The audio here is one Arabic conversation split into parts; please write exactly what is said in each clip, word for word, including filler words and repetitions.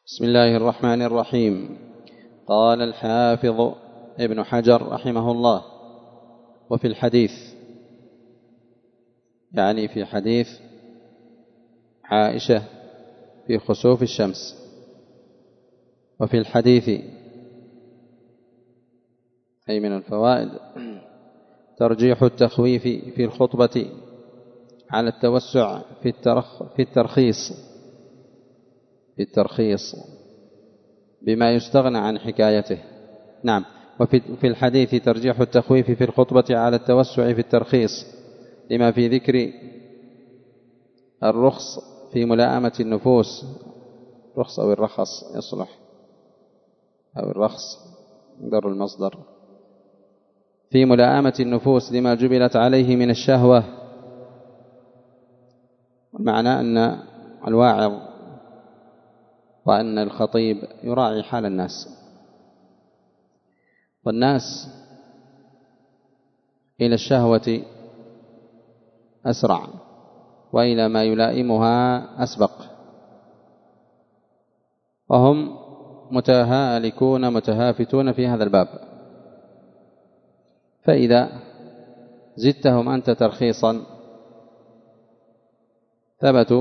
بسم الله الرحمن الرحيم. قال الحافظ ابن حجر رحمه الله: وفي الحديث، يعني في حديث عائشة في خسوف الشمس، وفي الحديث أي من الفوائد ترجيح التخويف في الخطبة على التوسع في الترخ في الترخيص في الترخيص بما يستغنى عن حكايته. نعم. وفي في الحديث ترجيح التخويف في الخطبة على التوسع في الترخيص لما في ذكر الرخص في ملائمة النفوس. رخص أو الرخص يصلح، أو الرخص در المصدر، في ملائمة النفوس لما جبلت عليه من الشهوة. المعنى أن الواعظ وأن الخطيب يراعي حال الناس، والناس إلى الشهوة أسرع، وإلى ما يلائمها أسبق، وهم متهالكون متهافتون في هذا الباب. فإذا زدتهم أنت ترخيصا ثبتوا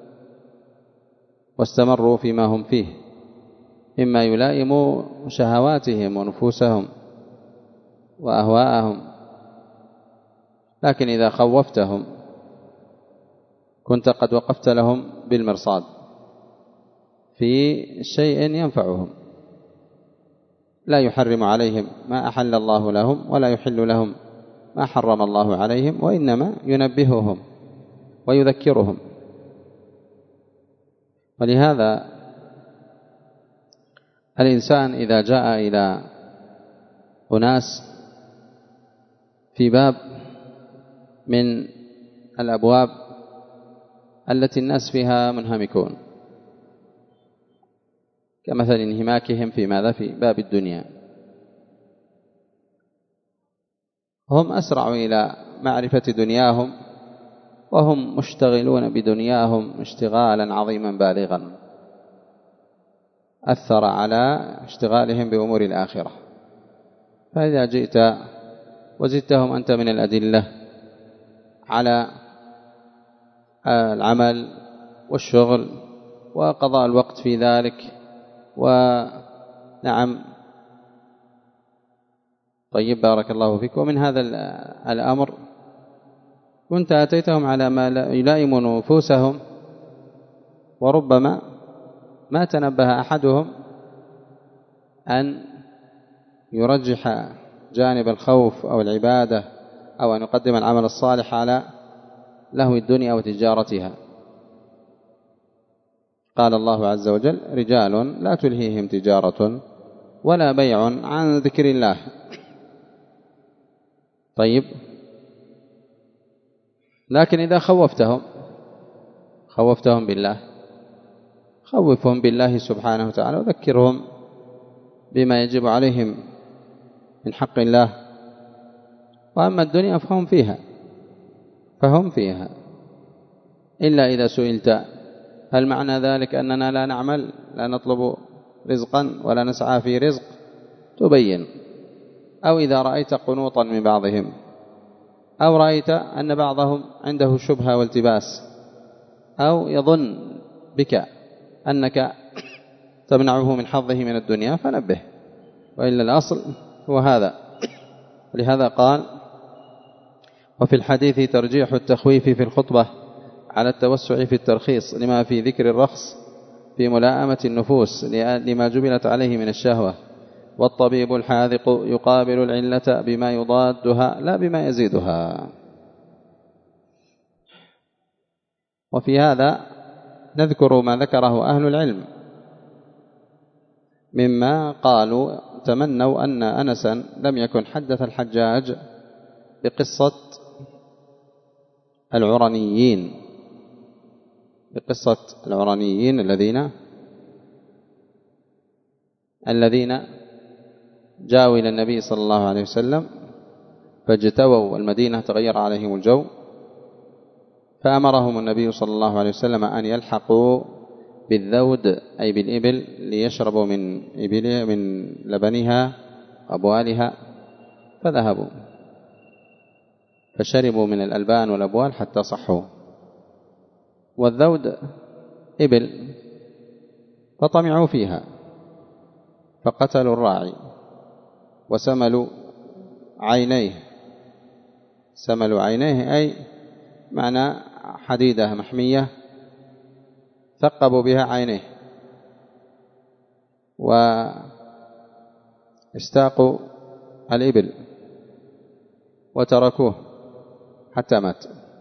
واستمروا فيما هم فيه، مما يلائم شهواتهم ونفوسهم وأهواءهم. لكن إذا خوفتهم كنت قد وقفت لهم بالمرصاد في شيء ينفعهم، لا يحرم عليهم ما أحل الله لهم، ولا يحل لهم ما حرم الله عليهم، وإنما ينبههم ويذكرهم. ولهذا الإنسان إذا جاء إلى أناس في باب من الأبواب التي الناس فيها منهمكون، كمثل انهماكهم في ماذا؟ في باب الدنيا، هم أسرعوا إلى معرفة دنياهم، وهم مشتغلون بدنياهم اشتغالا عظيما بالغا أثر على اشتغالهم بأمور الآخرة. فإذا جئت وزدتهم أنت من الأدلة على العمل والشغل وقضاء الوقت في ذلك، ونعم طيب بارك الله فيك، ومن هذا الأمر كنت أتيتهم على ما يلائم نفوسهم، وربما ما تنبه أحدهم أن يرجح جانب الخوف أو العبادة، أو أن يقدم العمل الصالح على لهو الدنيا وتجارتها. قال الله عز وجل: رجال لا تلهيهم تجارة ولا بيع عن ذكر الله. طيب، لكن إذا خوفتهم خوفتهم بالله، خوفهم بالله سبحانه وتعالى، وذكرهم بما يجب عليهم من حق الله. وأما الدنيا فهم فيها فهم فيها إلا إذا سئلت: هل معنى ذلك أننا لا نعمل، لا نطلب رزقا ولا نسعى في رزق؟ تبين. أو إذا رأيت قنوطا من بعضهم، أو رأيت أن بعضهم عنده شبهة والتباس، أو يظن بك أنك تمنعه من حظه من الدنيا، فنبه، وإلا الأصل هو هذا. لهذا قال: وفي الحديث ترجيح التخويف في الخطبة على التوسع في الترخيص لما في ذكر الرخص في ملائمة النفوس لما جبلت عليه من الشهوة، والطبيب الحاذق يقابل العلة بما يضادها لا بما يزيدها. وفي هذا نذكر ما ذكره أهل العلم مما قالوا تمنوا أن أنسا لم يكن حدث الحجاج بقصة العرنيين بقصة العرنيين الذين الذين جاءوا إلى النبي صلى الله عليه وسلم فاجتووا المدينة، تغير عليهم الجو، فأمرهم النبي صلى الله عليه وسلم أن يلحقوا بالذود أي بالإبل ليشربوا من إبل من لبنها وأبوالها، فذهبوا فشربوا من الألبان والأبوال حتى صحوا. والذود إبل فطمعوا فيها فقتلوا الراعي وسملوا عينيه، سملوا عينيه أي معنى حديدة محمية ثقبوا بها عينيه، واستاقوا الإبل وتركوه حتى مات،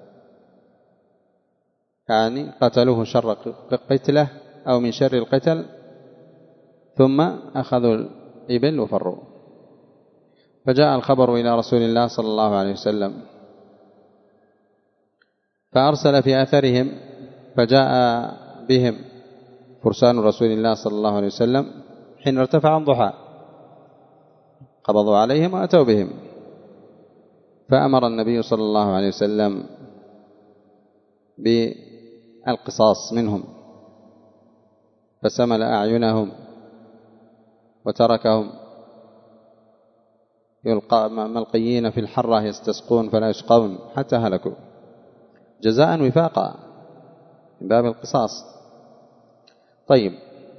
يعني قتلوه شر قتله أو من شر القتل، ثم أخذوا الإبل وفروا. فجاء الخبر إلى رسول الله صلى الله عليه وسلم فأرسل في أثرهم، فجاء بهم فرسان رسول الله صلى الله عليه وسلم حين ارتفع الضحى، قبضوا عليهم وأتوا بهم، فأمر النبي صلى الله عليه وسلم بالقصاص منهم، فسمل أعينهم وتركهم يلقى ملقيين في الحرة يستسقون فلا يسقون حتى هلكوا جزاء وفاقا من باب القصاص. طيب،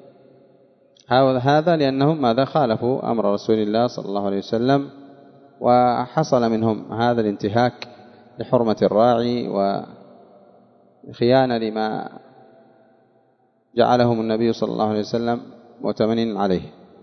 هذا لأنهم ماذا خالفوا أمر رسول الله صلى الله عليه وسلم، وحصل منهم هذا الانتهاك لحرمة الراعي وخيانة لما جعلهم النبي صلى الله عليه وسلم مؤتمنين عليه.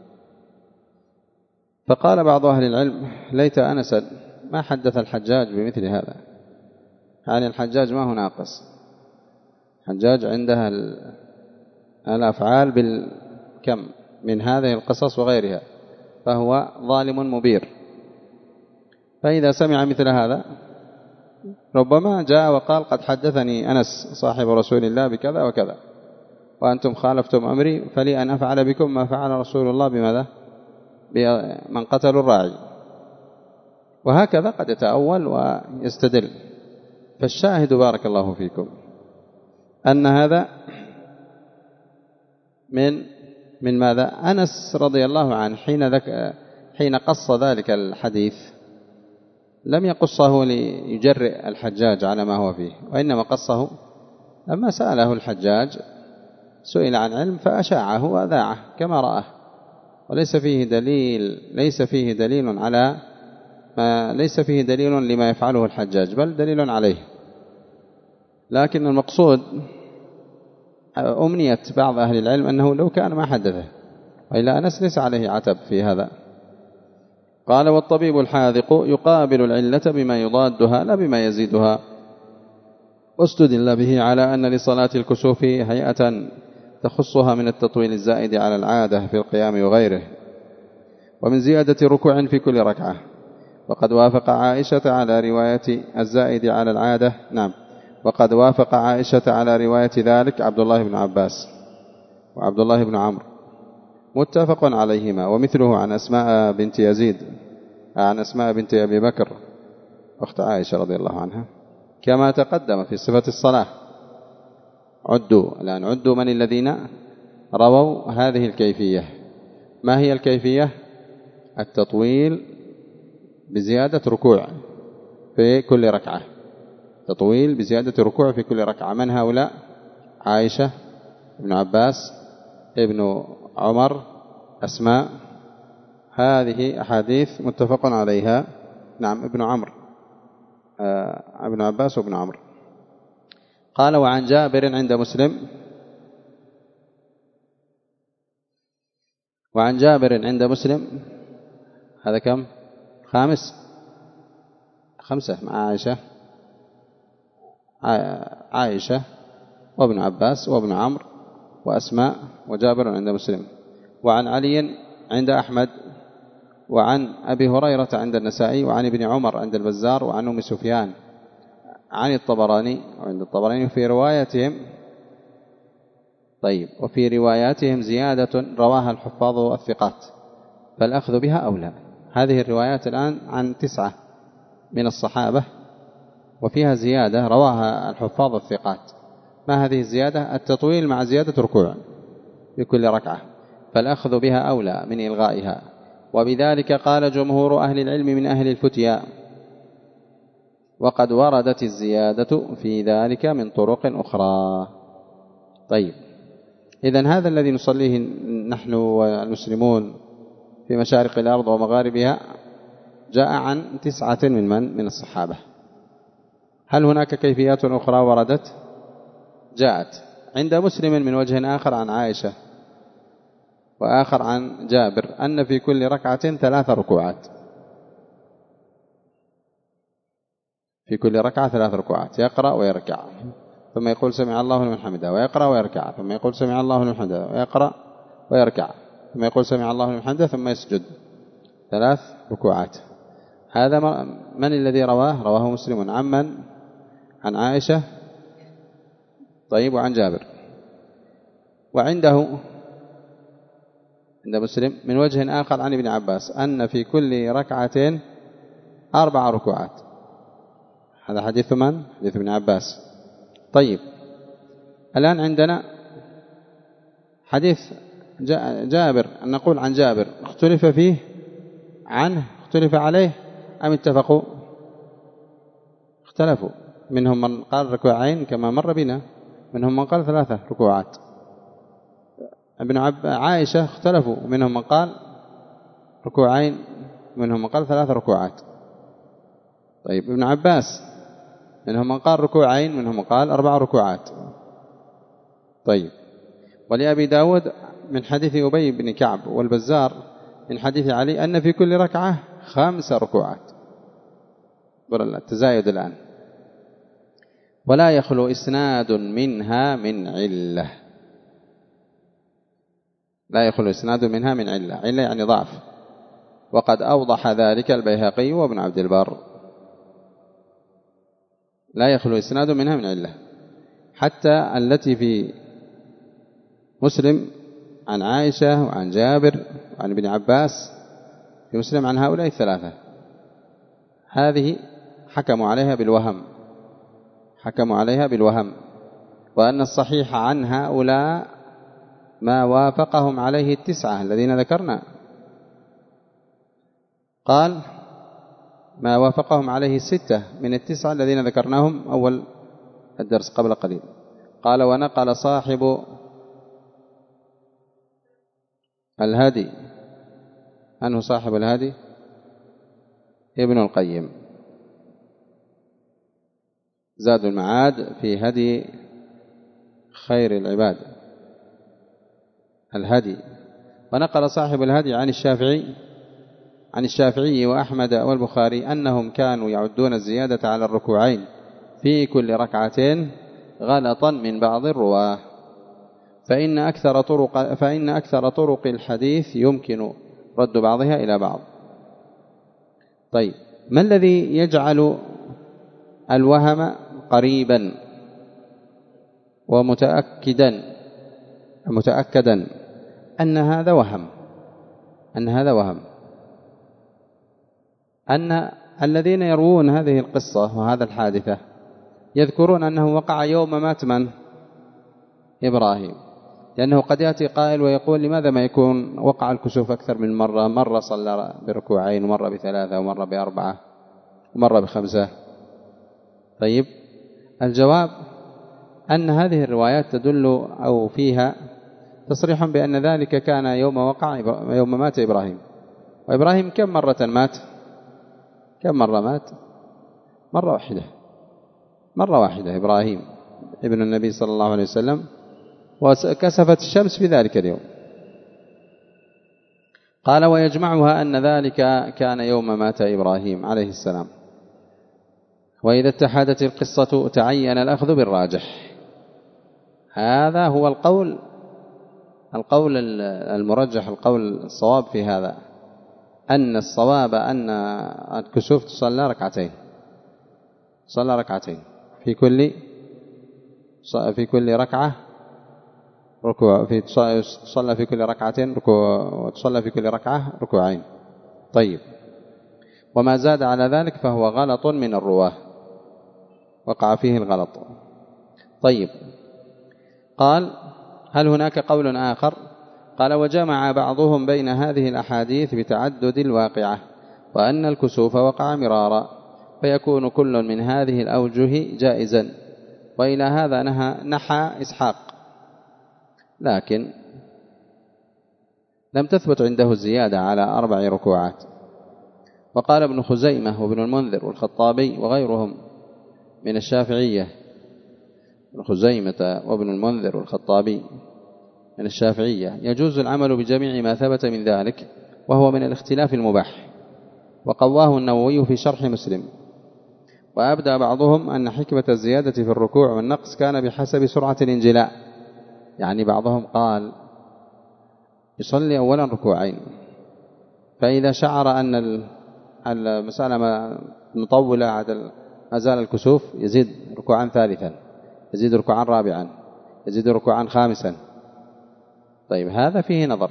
فقال بعض أهل العلم: ليت أنسا ما حدث الحجاج بمثل هذا، يعني الحجاج ما هو ناقص، الحجاج عندها الأفعال بالكم من هذه القصص وغيرها، فهو ظالم مبير. فإذا سمع مثل هذا ربما جاء وقال: قد حدثني أنس صاحب رسول الله بكذا وكذا، وأنتم خالفتم أمري، فلي أن أفعل بكم ما فعل رسول الله بماذا؟ بمن قتلوا الراعي. وهكذا قد يتأول ويستدل. فالشاهد بارك الله فيكم أن هذا من من ماذا؟ أنس رضي الله عنه حين ذك حين قص ذلك الحديث لم يقصه ليجرئ الحجاج على ما هو فيه، وإنما قصه لما سأله الحجاج، سئل عن علم فأشاعه وأذاعه كما رآه، وليس فيه دليل ليس فيه دليل على ما ليس فيه دليل لما يفعله الحجاج، بل دليل عليه. لكن المقصود أمنية بعض أهل العلم أنه لو كان ما حدثه، وإلا أنس ليس عليه عتب في هذا. قال: والطبيب الحاذق يقابل العلة بما يضادها لا بما يزيدها. واستدل به على أن لصلاة الكسوف هيئة تخصها من التطويل الزائد على العادة في القيام وغيره، ومن زيادة ركوع في كل ركعة. وقد وافق عائشة على رواية الزائد على العادة نعم وقد وافق عائشة على رواية ذلك عبد الله بن عباس وعبد الله بن عمرو متفق عليهما، ومثله عن أسماء بنت يزيد عن أسماء بنت أبي بكر أخت عائشة رضي الله عنها، كما تقدم في صفة الصلاة. عدوا الآن عدوا من الذين رووا هذه الكيفية. ما هي الكيفية؟ التطويل بزيادة ركوع في كل ركعة، تطويل بزيادة ركوع في كل ركعة. من هؤلاء؟ عائشة، ابن عباس، ابن عمر، أسماء. هذه أحاديث متفق عليها. نعم، ابن عمرو آه ابن عباس وابن عمرو. قال: وعن جابر عند مسلم وعن جابر عند مسلم هذا كم؟ خامس خمسة مع عائشة عائشة وابن عباس وابن عمرو وأسماء وجابر عند مسلم. وعن علي عند أحمد، وعن أبي هريرة عند النسائي، وعن ابن عمر عند البزار، وعن أم سفيان عن الطبراني وعند الطبراني في روايتهم. طيب، وفي رواياتهم زيادة رواها الحفاظ الثقات فالأخذ بها أولى. هذه الروايات الآن عن تسعة من الصحابة، وفيها زيادة رواها الحفاظ الثقات ما هذه الزيادة؟ التطويل مع زيادة ركوع في كل ركعة، فالأخذ بها أولى من إلغائها. وبذلك قال جمهور أهل العلم من أهل الفتيا، وقد وردت الزيادة في ذلك من طرق أخرى. طيب، إذن هذا الذي نصليه نحن والمسلمون في مشارق الأرض ومغاربها جاء عن تسعة من من من الصحابة. هل هناك كيفيات أخرى وردت؟ جاءت عند مسلم من وجه آخر عن عائشة وآخر عن جابر أن في كل ركعة ثلاث ركوعات، في كل ركعة ثلاث ركوعات، يقرأ ويركع ثم يقول سمع الله لمن حمده، ويقرأ ويركع ثم يقول سمع الله لمن حمده، ويقرأ ويركع ثم يقول سمع الله لمن حمده ثم يسجد، ثلاث ركوعات. هذا من الذي رواه؟ رواه مسلم. عن من؟ عن عائشة، طيب، وعن جابر. وعنده عند مسلم من وجه آخر عن ابن عباس أن في كل ركعتين أربع ركوعات. هذا حديث من؟ حديث ابن عباس. طيب، الآن عندنا حديث جابر، أن نقول عن جابر اختلف فيه عنه، اختلف عليه أم اتفقوا؟ اختلفوا، منهم من قال ركوعين كما مر بنا، منهم من قال ثلاثة ركوعات. ابن عب... عائشة اختلفوا، منهم من قال ركوعين، منهم من قال ثلاث ركوعات. طيب، ابن عباس منهم من قال ركوعين، منهم من قال أربع ركوعات. طيب، ولأبي داود من حديث أبي بن كعب والبزار من حديث علي أن في كل ركعة خمس ركوعات. التزايد الآن. ولا يخلو إسناد منها من علة، لا يخلو إسناد منها من علة، علة يعني ضعف، وقد أوضح ذلك البيهقي وابن عبد البر. لا يخلو إسناد منها من علة، حتى التي في مسلم عن عائشة وعن جابر وعن ابن عباس، في مسلم عن هؤلاء الثلاثة، هذه حكموا عليها بالوهم، حكموا عليها بالوهم، وأن الصحيح عن هؤلاء ما وافقهم عليه التسعة الذين ذكرنا. قال ما وافقهم عليه الستة من التسعة الذين ذكرناهم أول الدرس قبل قليل. قال ونقل صاحب الهدي، أنه صاحب الهدي ابن القيم، زاد المعاد في هدي خير العباد، الهدي. ونقل صاحب الهدي عن الشافعي عن الشافعي وأحمد والبخاري أنهم كانوا يعدون الزيادة على الركوعين في كل ركعتين غلطا من بعض الرواه، فإن أكثر طرق فإن أكثر طرق الحديث يمكن رد بعضها إلى بعض. طيب، ما الذي يجعل الوهم قريبا ومتأكدا متأكدا أن هذا وهم أن هذا وهم أن الذين يروون هذه القصة وهذا الحادثة يذكرون أنه وقع يوم مات من؟ إبراهيم، لأنه قد يأتي قائل ويقول لماذا ما يكون وقع الكسوف أكثر من مرة، مرة صلى بركوعين ومرة بثلاثة ومرة بأربعة ومرة بخمسة. طيب، الجواب أن هذه الروايات تدل أو فيها تصريح بأن ذلك كان يوم وقع يوم مات إبراهيم. وإبراهيم كم مرة مات؟ كم مرة مات؟ مرة واحدة، مرة واحدة إبراهيم ابن النبي صلى الله عليه وسلم، وكسفت الشمس في ذلك اليوم. قال ويجمعها أن ذلك كان يوم مات إبراهيم عليه السلام. وإذا اتحدت القصة تعين الأخذ بالراجح. هذا هو القول القول المرجح، القول الصواب في هذا، أن الصواب أن الكسوف تصلى ركعتين، صلى ركعتين في كل في كل ركعة ركوع، في تصلى في كل ركعتين ركوع، وتصلى في كل ركعة ركوعين. طيب، وما زاد على ذلك فهو غلط من الرواه، وقع فيه الغلط. طيب، قال هل هناك قول آخر؟ قال وجمع بعضهم بين هذه الأحاديث بتعدد الواقعة وأن الكسوف وقع مرارا فيكون كل من هذه الأوجه جائزا، وإلى هذا نهى نحى إسحاق، لكن لم تثبت عنده الزيادة على أربع ركوعات. وقال ابن خزيمة وابن المنذر والخطابي وغيرهم من الشافعية، ابن خزيمة وابن المنذر والخطابي من الشافعية يجوز العمل بجميع ما ثبت من ذلك وهو من الاختلاف المباح، وقواه النووي في شرح مسلم. وأبدى بعضهم أن حكمة الزيادة في الركوع والنقص كان بحسب سرعة الانجلاء، يعني بعضهم قال يصلي أولا ركوعين، فإذا شعر أن المسألة مطولة عدل ما زال الكسوف يزيد ركوعا ثالثا، يزيد ركوعا رابعا، يزيد ركوعا خامسا. طيب هذا فيه نظر.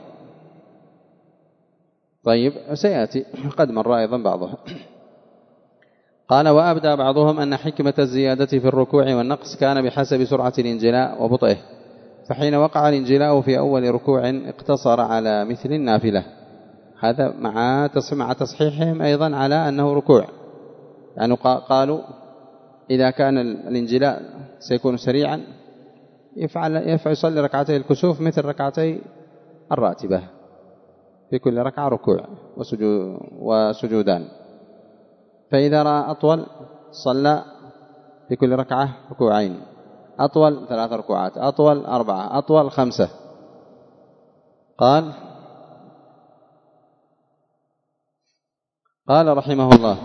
طيب سيأتي قد مر أيضا بعضه. قال وأبدى بعضهم أن حكمة الزيادة في الركوع والنقص كان بحسب سرعة الانجلاء وبطئه، فحين وقع الانجلاء في أول ركوع اقتصر على مثل النافلة، هذا مع مع تصحيحهم أيضا على أنه ركوع، يعني قالوا إذا كان الانجلاء سيكون سريعا يفعل يفعل يصلي ركعتي الكسوف مثل ركعتي الراتبة، في كل ركعة ركوع وسجود وسجودان، فإذا رأى أطول صلى في كل ركعة ركوعين، أطول ثلاث ركوعات، أطول أربعة، أطول خمسة. قال قال رحمه الله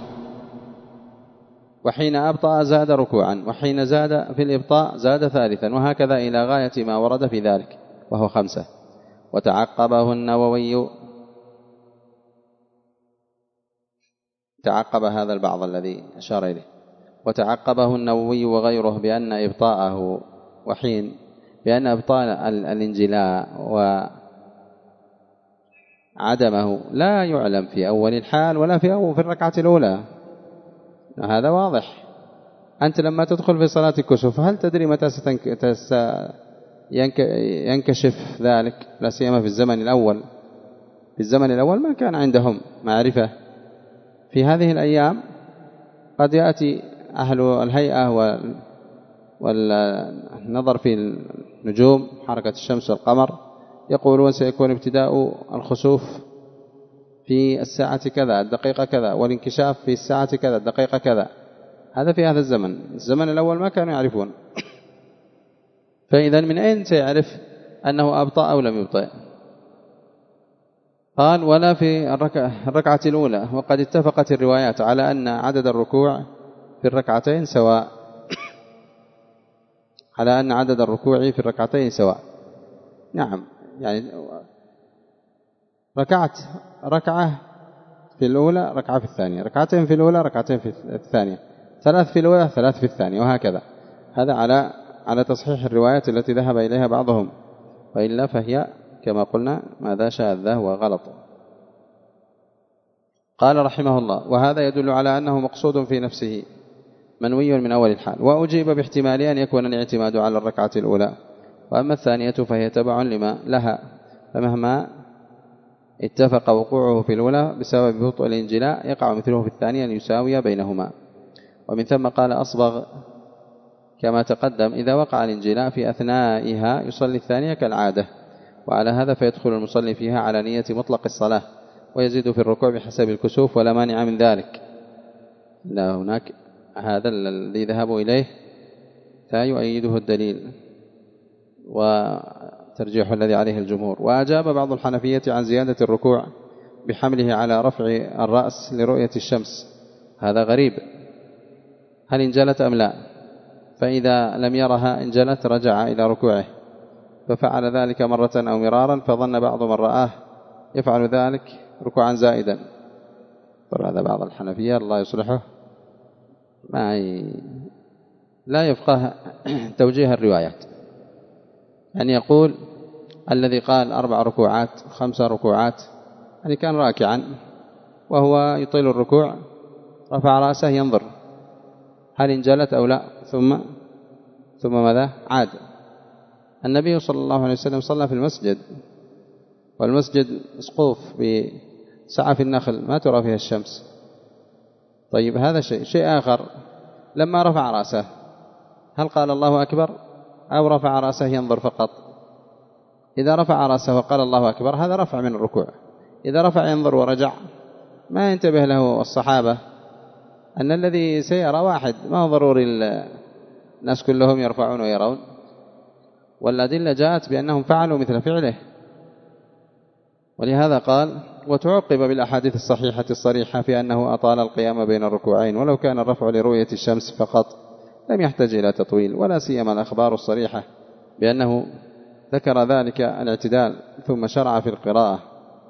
وحين أبطأ زاد ركوعا، وحين زاد في الإبطاء زاد ثالثا، وهكذا إلى غاية ما ورد في ذلك وهو خمسة. وتعقبه النووي، تعقب هذا البعض الذي أشار إليه، وتعقبه النووي وغيره بأن إبطاءه وحين بأن إبطاء الانجلاء وعدمه لا يعلم في أول الحال ولا في أول في الركعة الأولى، هذا واضح. أنت لما تدخل في صلاة الكسوف هل تدري متى ينكشف ذلك؟ لا سيما في الزمن الأول، في الزمن الأول ما كان عندهم معرفة. في هذه الأيام قد يأتي أهل الهيئة والنظر في النجوم حركة الشمس والقمر يقولون سيكون ابتداء الخسوف في الساعة كذا الدقيقة كذا، والانكشاف في الساعة كذا الدقيقة كذا. هذا في هذا الزمن، الزمن الأول ما كانوا يعرفون. فإذا من أين سيعرف أنه أبطأ أو لم يبطئ؟ قال ولا في الركعة الأولى، وقد اتفقت الروايات على أن عدد الركوع في الركعتين سواء، على أن عدد الركوع في الركعتين سواء. نعم، يعني ركعت ركعة في الأولى ركعة في الثانية، ركعتين في الأولى ركعتين في الثانية، ثلاث في الأولى ثلاث في الثانية، وهكذا. هذا على على تصحيح الروايات التي ذهب إليها بعضهم، وإلا فهي كما قلنا ماذا شاذة وغلط. قال رحمه الله وهذا يدل على أنه مقصود في نفسه منوي من أول الحال. وأجيب باحتمال أن يكون الاعتماد على الركعة الأولى، وأما الثانية فهي تبع لما لها، فمهما اتفق وقوعه في الأولى بسبب بطء الانجلاء يقع مثله في الثانية ليساوي بينهما. ومن ثم قال أصبغ كما تقدم إذا وقع الانجلاء في أثنائها يصلي الثانية كالعادة، وعلى هذا فيدخل المصلي فيها على نية مطلق الصلاة، ويزيد في الركوع بحسب الكسوف ولا مانع من ذلك. لا هناك هذا الذي ذهبوا إليه لا يؤيده الدليل وترجيح الذي عليه الجمهور. وأجاب بعض الحنفية عن زيادة الركوع بحمله على رفع الرأس لرؤية الشمس، هذا غريب، هل انجلت أم لا؟ فإذا لم يرها انجلت رجع إلى ركوعه، ففعل ذلك مرة أو مرارا، فظن بعض من رآه يفعل ذلك ركوعا زائدا. هذا بعض الحنفية الله يصلحه ما ي... لا يفقه توجيه الروايات، يعني يقول الذي قال أربع ركوعات خمسة ركوعات يعني كان راكعا وهو يطيل الركوع رفع رأسه ينظر هل انجلت أو لا، ثم ثم ماذا عاد. النبي صلى الله عليه وسلم صلى في المسجد، والمسجد مسقوف بسعف النخل ما ترى فيها الشمس. طيب هذا شيء. شيء آخر، لما رفع رأسه هل قال الله أكبر أو رفع رأسه ينظر فقط؟ إذا رفع رأسه وقال الله أكبر هذا رفع من الركوع. إذا رفع ينظر ورجع ما ينتبه له الصحابة أن الذي سيرى واحد، ما هو ضروري الناس كلهم يرفعون ويرون، والأدلة جاءت بأنهم فعلوا مثل فعله. ولهذا قال: وتعقب بالأحاديث الصحيحة الصريحة في أنه أطال القيام بين الركوعين، ولو كان الرفع لرؤية الشمس فقط لم يحتاج إلى تطويل، ولا سيما الأخبار الصريحة بأنه ذكر ذلك الاعتدال ثم شرع في القراءة،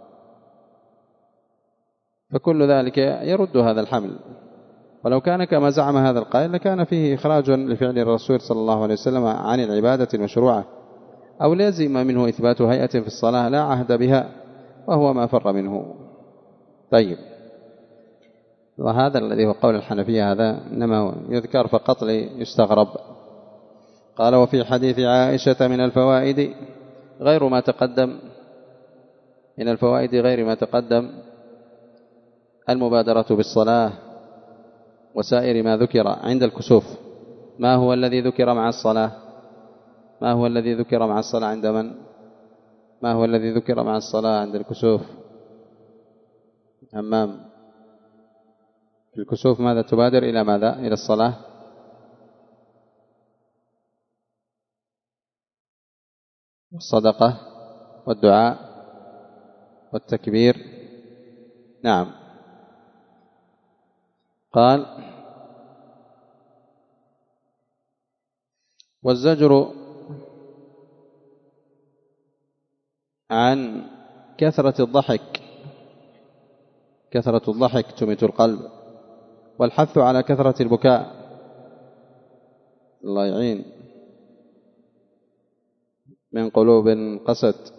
فكل ذلك يرد هذا الحمل. ولو كان كما زعم هذا القائل لكان فيه إخراج لفعل الرسول صلى الله عليه وسلم عن العبادة المشروعة، أو لازم منه إثبات هيئة في الصلاة لا عهد بها، وهو ما فر منه. طيب، وهذا الذي هو قول الحنفية هذا إنما يذكر فقط ليستغرب. قال: وفي حديث عائشة من الفوائد غير ما تقدم من الفوائد غير ما تقدم المبادرة بالصلاة وسائر ما ذكر عند الكسوف. ما هو الذي ذكر مع الصلاة؟ ما هو الذي ذكر مع الصلاة عند من؟ ما هو الذي ذكر مع الصلاة عند الكسوف؟ همام، في الكسوف ماذا تبادر إلى ماذا؟ إلى الصلاة. والصدقة والدعاء والتكبير. نعم. قال: والزجر عن كثرة الضحك، كثرة الضحك تميت القلب، والحث على كثرة البكاء، الله يعين، من قلوب قست،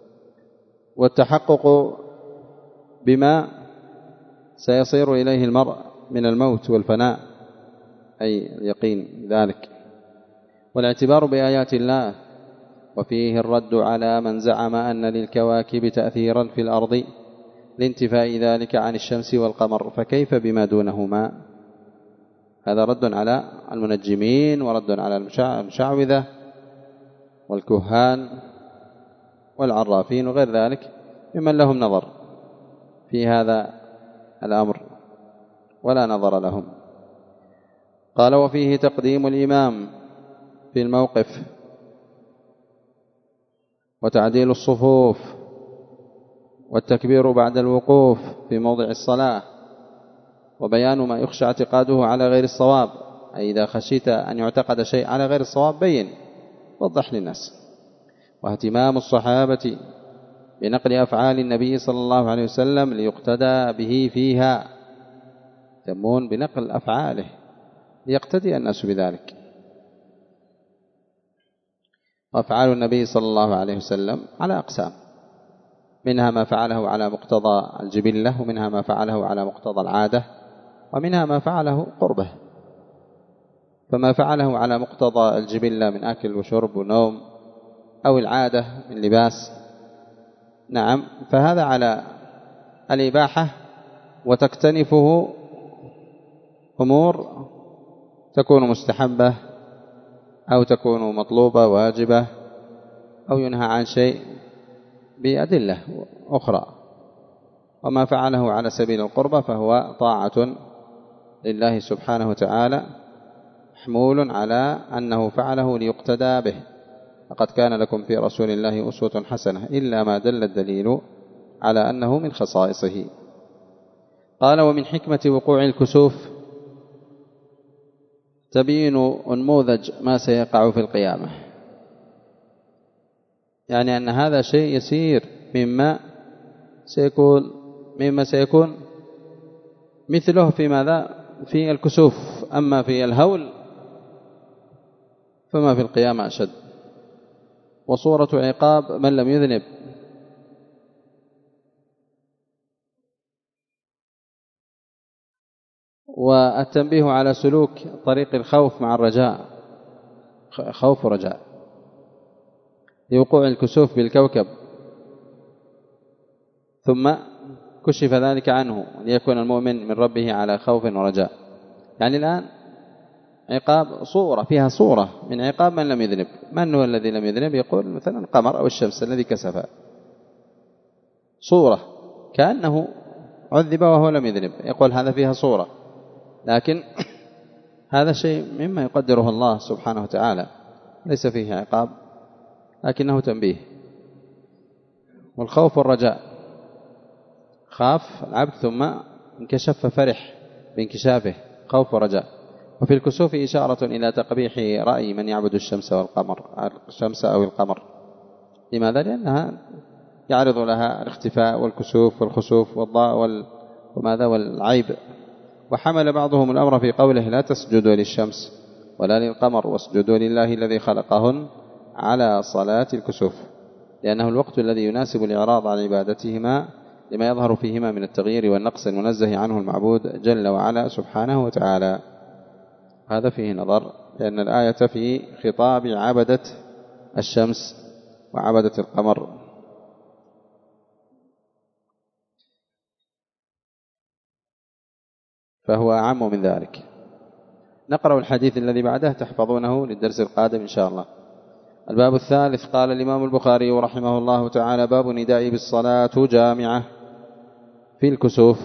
والتحقق بما سيصير إليه المرء من الموت والفناء، أي اليقين ذلك، والاعتبار بآيات الله. وفيه الرد على من زعم أن للكواكب تأثيرا في الأرض لانتفاء ذلك عن الشمس والقمر، فكيف بما دونهما؟ هذا رد على المنجمين، ورد على المشعوذة والكهان والعرافين وغير ذلك ممن لهم نظر في هذا الأمر ولا نظر لهم. قال: وفيه تقديم الإمام في الموقف، وتعديل الصفوف، والتكبير بعد الوقوف في موضع الصلاة، وبيان ما يخشى اعتقاده على غير الصواب، أي إذا خشيت أن يعتقد شيء على غير الصواب بين، وضح للناس. واهتمام الصحابة بنقل أفعال النبي صلى الله عليه وسلم ليقتدى به فيها، يهتمون بنقل أفعاله ليقتدي الناس بذلك. وأفعال النبي صلى الله عليه وسلم على أقسام، منها ما فعله على مقتضى الجبلة، ومنها ما فعله على مقتضى العادة، ومنها ما فعله قربه. فما فعله على مقتضى الجبلة من أكل وشرب ونوم، أو العادة من لباس، نعم، فهذا على الإباحة، وتكتنفه أمور تكون مستحبة أو تكون مطلوبة واجبة، أو ينهى عن شيء بأدلة أخرى. وما فعله على سبيل القربة فهو طاعة لله سبحانه وتعالى، محمول على أنه فعله ليقتدى به. لقد كان لكم في رسول الله أسوة حسنة، إلا ما دل الدليل على أنه من خصائصه. قال: ومن حكمة وقوع الكسوف تبين نموذج ما سيقع في القيامة، يعني أن هذا شيء يسير مما سيكون مما سيكون مثله في ماذا؟ في الكسوف. أما في الهول فما في القيامة أشد. وصورة عقاب من لم يذنب. والتنبيه على سلوك طريق الخوف مع الرجاء، خوف ورجاء. لوقوع الكسوف بالكوكب ثم كشف ذلك عنه ليكون المؤمن من ربه على خوف ورجاء. يعني الآن عقاب صورة فيها صورة من عقاب من لم يذنب. من هو الذي لم يذنب؟ يقول مثلا القمر أو الشمس الذي كسفها، صورة كأنه عذب وهو لم يذنب، يقول هذا فيها صورة، لكن هذا شيء مما يقدره الله سبحانه وتعالى، ليس فيه عقاب لكنه تنبيه. والخوف والرجاء، خاف العبد ثم انكشف ففرح بانكشافه، خوف ورجاء. وفي الكسوف إشارة إلى تقبيح رأي من يعبد الشمس والقمر، الشمس أو القمر. لماذا؟ لأنها يعرض لها الاختفاء والكسوف والخسوف والضاء وماذا والعيب. وحمل بعضهم الأمر في قوله لا تسجدوا للشمس ولا للقمر واسجدوا لله الذي خلقهن على صلاة الكسوف، لأنه الوقت الذي يناسب الإعراض عن عبادتهما لما يظهر فيهما من التغيير والنقص المنزه عنه المعبود جل وعلا سبحانه وتعالى. هذا فيه نظر، لأن الآية في خطاب عبدة الشمس وعبدة القمر. فهو أعم من ذلك. نقرأ الحديث الذي بعده تحفظونه للدرس القادم إن شاء الله. الباب الثالث. قال الإمام البخاري رحمه الله تعالى: باب نداء بالصلاة جامعة في الكسوف.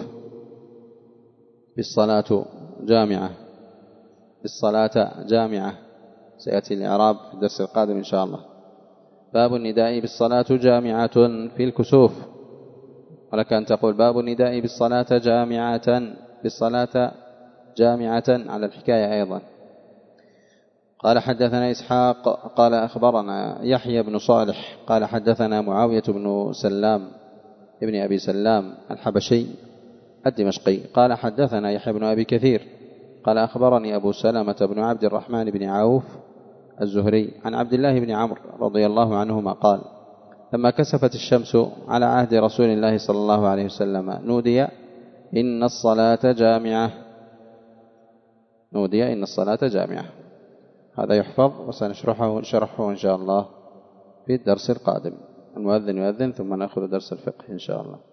بالصلاة جامعة، بالصلاة جامعة، سيأتي الإعراب في الدرس القادم إن شاء الله. باب النداء بالصلاة جامعة في الكسوف، ولك أن تقول باب النداء بالصلاة جامعة، بالصلاة جامعة على الحكاية أيضا. قال حدثنا إسحاق قال أخبرنا يحيى بن صالح قال حدثنا معاوية بن سلام ابن أبي سلام الحبشي الدمشقي قال حدثنا يحيى بن أبي كثير قال أخبرني أبو سلمة بن عبد الرحمن بن عوف الزهري عن عبد الله بن عمرو رضي الله عنهما قال: لما كسفت الشمس على عهد رسول الله صلى الله عليه وسلم نودي إن الصلاة جامعة، نودي إن الصلاة جامعة. هذا يحفظ وسنشرحه شرحه إن شاء الله في الدرس القادم. المؤذن يؤذن ثم نأخذ درس الفقه إن شاء الله.